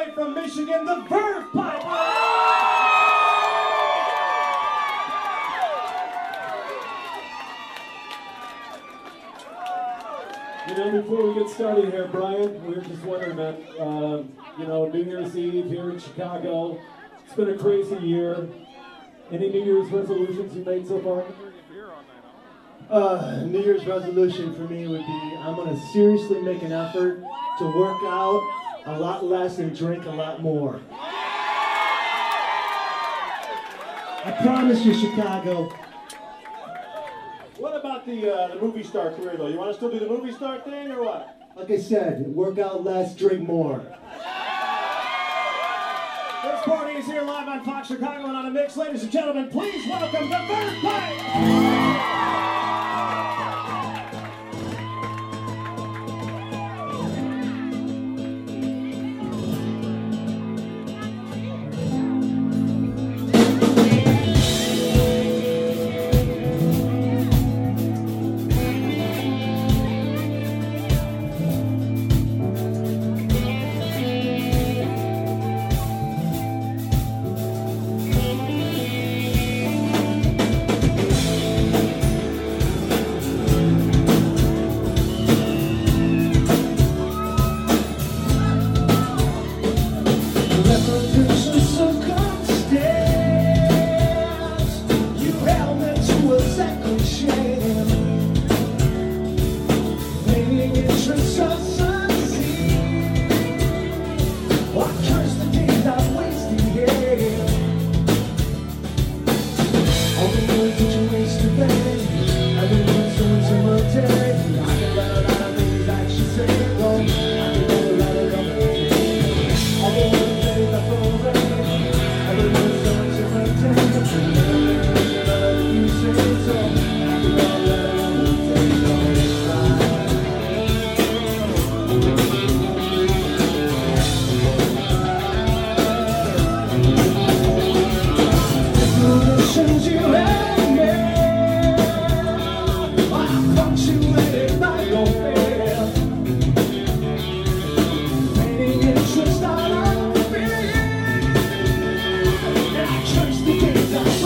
way from Michigan, the Verve Pipe. You know, before we get started here, Brian, we were just wondering, man, you know, New Year's Eve here in Chicago, it's been a crazy year. Any New Year's resolutions you made so far? New Year's resolution for me would be I'm going to seriously make an effort to work out a lot less and drink a lot more. I promise you, Chicago. What about the movie star career, though? You want to still do the movie star thing, or what? Like I said, work out less, drink more. This party is here live on Fox Chicago and on a mix. Ladies and gentlemen, please welcome the Verve Pipe!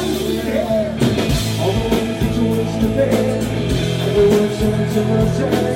Everyone's doing too much.